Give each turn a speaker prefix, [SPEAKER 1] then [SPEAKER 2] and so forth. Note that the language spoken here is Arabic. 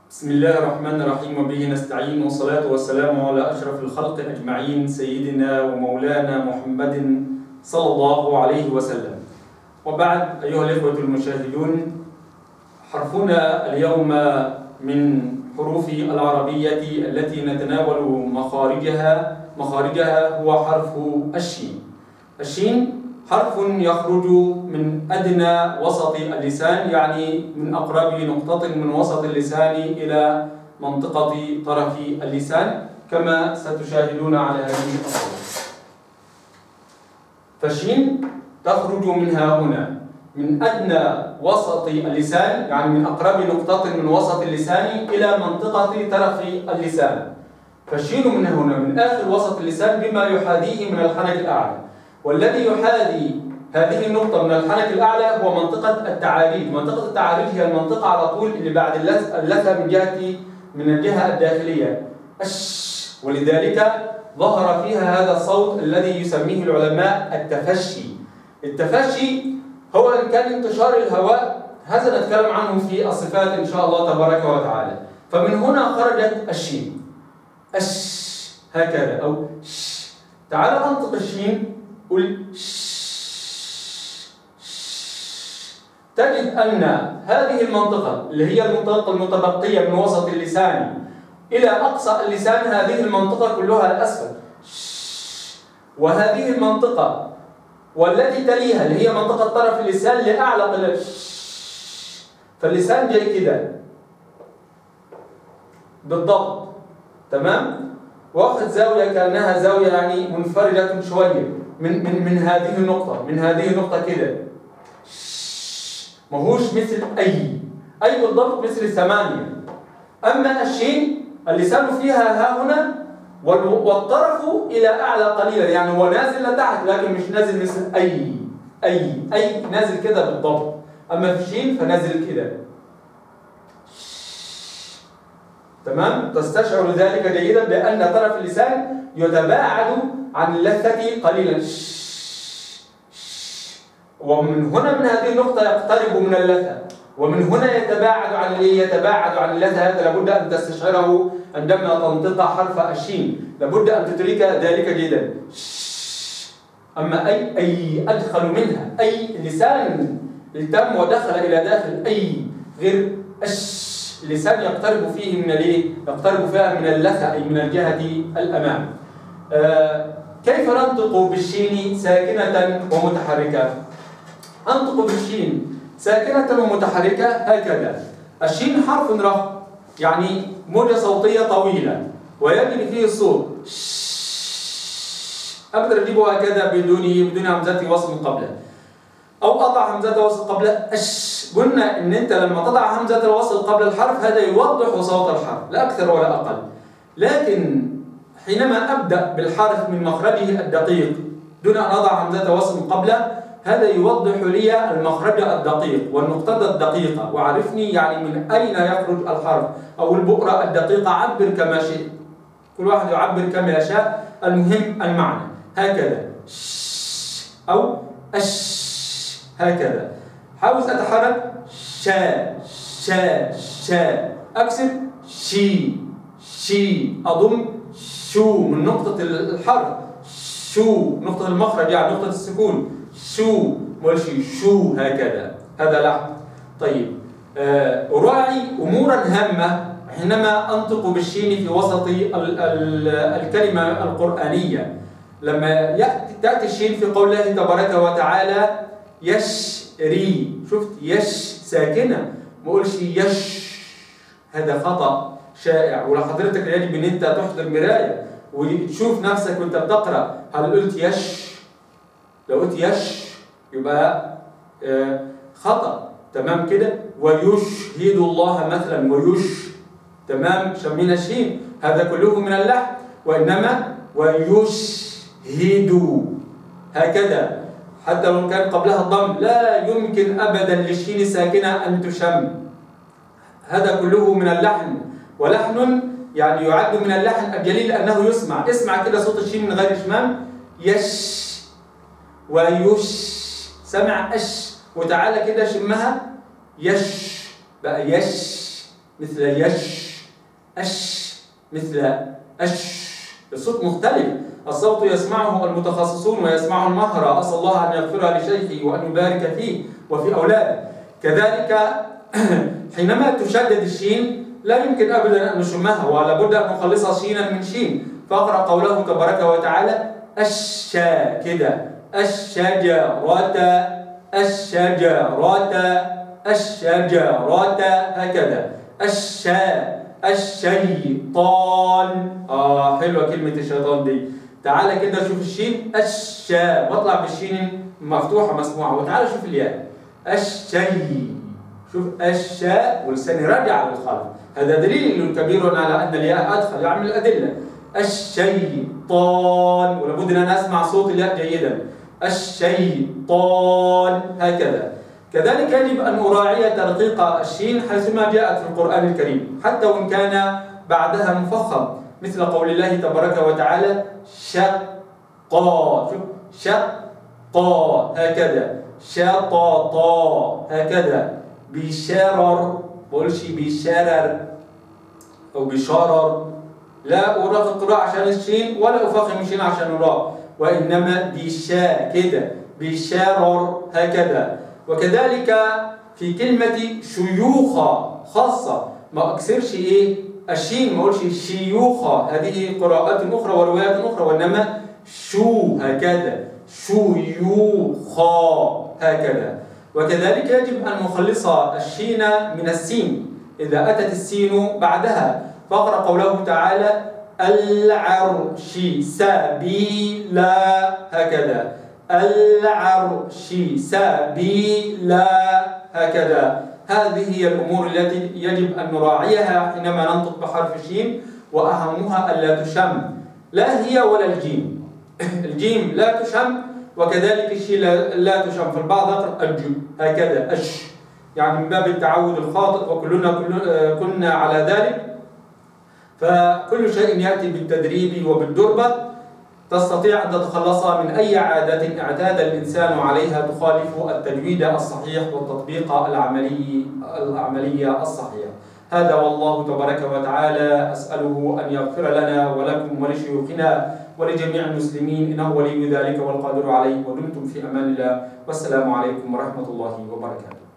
[SPEAKER 1] بسم الله الرحمن الرحيم وبه نستعين والصلاة والسلام على أشرف الخلق أجمعين سيدنا ومولانا محمد صلى الله عليه وسلم. وبعد أيها الإخوة المشاهدون، حرفنا اليوم من حروف العربية التي نتناول مخارجها هو حرف الشين. الشين حرف يخرج من أدنى وسط اللسان، يعني من أقرب نقطة من وسط اللسان إلى منطقة طرف اللسان كما ستشاهدون على هذه الصورة. فالشين تخرج منها هنا من أدنى وسط اللسان، يعني من أقرب نقطة من وسط اللسان إلى منطقة طرف اللسان. فالشين من هنا من آخر وسط اللسان بما يحاذيه من الحنك الأعلى، والذي يحاذي هذه النقطة من الحنك الأعلى هو منطقة التعاريج. منطقة التعاريج هي المنطقة على طول اللي بعد اللثة من الجهة الداخلية، ولذلك ظهر فيها هذا الصوت الذي يسميه العلماء التفشي. التفشي هو إن كان انتشار الهواء، هذا نتكلم عنه في الصفات إن شاء الله تبارك وتعالى. فمن هنا خرجت الشين، هكذا أو تعال أنطق الشين، قل تجد أن هذه المنطقة اللي هي المنطقة المتبقية من وسط اللسان إلى أقصى اللسان، هذه المنطقة كلها الأسفل، وهذه المنطقة والتي تليها اللي هي منطقة طرف اللسان لأعلى قلة، فاللسان جاي كده بالضبط، تمام؟ واخذ زاوية كأنها زاوية يعني منفرجة شوية من هذه النقطة كده، ماهوش مثل أي بالضبط مثل 8. أما الشين اللسان فيها ها هنا والطرف إلى أعلى قليلا، يعني هو نازل لتحت لكن مش نازل مثل أي نازل كده بالضبط. أما في الشين فنازل كده، تمام؟ تستشعر ذلك جيدا بأن طرف اللسان يتباعد عن اللثة قليلا، ومن هنا من هذه النقطة يقترب من اللثة، ومن هنا يتباعد عن اللثة. هذا لابد أن تستشعره عندما تنطق حرف الشين، لابد أن تدرك ذلك جيدا. أما أي أدخل منها، أي لسان التم ودخل إلى داخل غير اللسان يقترب فيها من اللثة، أي من الجهة الأمام. كيف ننطق بالشين ساكنة ومتحركة؟ أنطق بالشين ساكنة ومتحركة هكذا. الشين حرف رخو، يعني موجة صوتية طويلة ويجري فيه الصوت، أقدر أجيبه هكذا بدون همزة وصل قبله، أو أضع همزة وصل قبله. قلنا إن أنت لما تضع همزة الوصل قبل الحرف هذا يوضح صوت الحرف لا أكثر ولا أقل، لكن حينما أبدأ بالحرف من مخرجه الدقيق دون أن أضع همزة وصل قبله، هذا يوضح لي المخرج الدقيق والنقطة الدقيقة، وعرفني يعني من أين يخرج الحرف أو البؤرة الدقيقة. عبر كما شئت، كل واحد يعبر كما يشاء، المهم المعنى. هكذا أو هكذا. حاول أتحرك شا، أكسر شي، أضم شو من نقطة الحرف، شو نقطة المخرج يعني نقطة السكون، شو هكذا، هذا لحن. طيب، أراعي أمورا هامة حينما أنطق بالشين في وسط الكلمة القرآنية. لما تأتي الشين في قول الله تبارك وتعالى يشري، شفت ساكنة، ما أقولش هذا خطأ شائع. ولحضرتك يجب أن أنت تحضر مراية وتشوف نفسك وأنت بتقرأ، هل قلت لو قلت يبقى خطأ، تمام كده. ويشهد الله مثلا، تمام، شمينا الشين، هذا كله من اللحن. وإنما ويشهد هكذا، حتى لو كان قبلها الضم لا يمكن أبدا للشين الساكنة أن تشم، هذا كله من اللحن. ولحن يعني يعد من اللحن الجليل لأنه يسمع. اسمع كده صوت الشين من غير إشمام، سمع وتعالى كده شمها، بقى مثل يش. أش مثل أش. الصوت مختلف. الصوت يسمعه المتخصصون ويسمعه المهرة. أسأل الله أن يغفر لشيخي وأن يبارك فيه وفي أولاده. كذلك حينما تشدد الشين لا يمكن أبدا أن نشمها، ولا بد أن نخلصها شينا من شين. فاقرأ قوله تبارك وتعالى الشا كده، الشجرة، الشجرة، الشجرة هكذا. الشيطان. حلوة كلمة الشيطان دي. تعالى كده شوف الشين الشا، واطلع بالشين مفتوحة مسموعة، وتعالى شوف الياء الشي. شوف الشاء ولساني راجع للخلف. هذا دليل كبير على أن الياء أدخل يعمل الأدلة. الشيطان، ولابد أن أسمع صوت الياء جيدا. الشيطان هكذا. كذلك يجب أن أراعي ترقيق الشين حيثما جاءت في القرآن الكريم، حتى وإن كان بعدها مفخم، مثل قول الله تبارك وتعالى شقا. شوف شقا هكذا. شططا هكذا. بشرر، بقولش بشرر أو بشرر، لا أرافق القراءة عشان الشين ولا أفخم الشين عشان الراء، وإنما بشا كده، بشرر هكذا. وكذلك في كلمة شيوخة خاصة ما أكسرش الشين، ما أقولش شيوخة، هذه قراءات أخرى وروايات أخرى، وإنما شو هكذا، شيوخا هكذا. وكذلك يجب أن نخلص الشين من السين إذا أتت السين بعدها. فاقرأ قوله تعالى العرش سبيلا هكذا. العرش سبيلا هكذا. هذه هي الأمور التي يجب أن نراعيها حينما ننطق بحرف الشين، وأهمها ألا تشم، لا هي ولا الجيم. الجيم لا تشم، وكذلك الشين لا تشم. في البعض أقرأ أج هكذا، أش، يعني من باب التعود الخاطئ، وكلنا على ذلك. فكل شيء يأتي بالتدريب وبالدربة. تستطيع أن تتخلص من أي عادة اعتاد الإنسان عليها تخالف التجويد الصحيح والتطبيق العملي الصحيح. هذا والله تبارك وتعالى أسأله أن يغفر لنا ولكم ولشيوخنا ولجميع المسلمين، إنه ولي ذلك والقادر عليه. ودمتم في أمان الله، والسلام عليكم ورحمة الله وبركاته.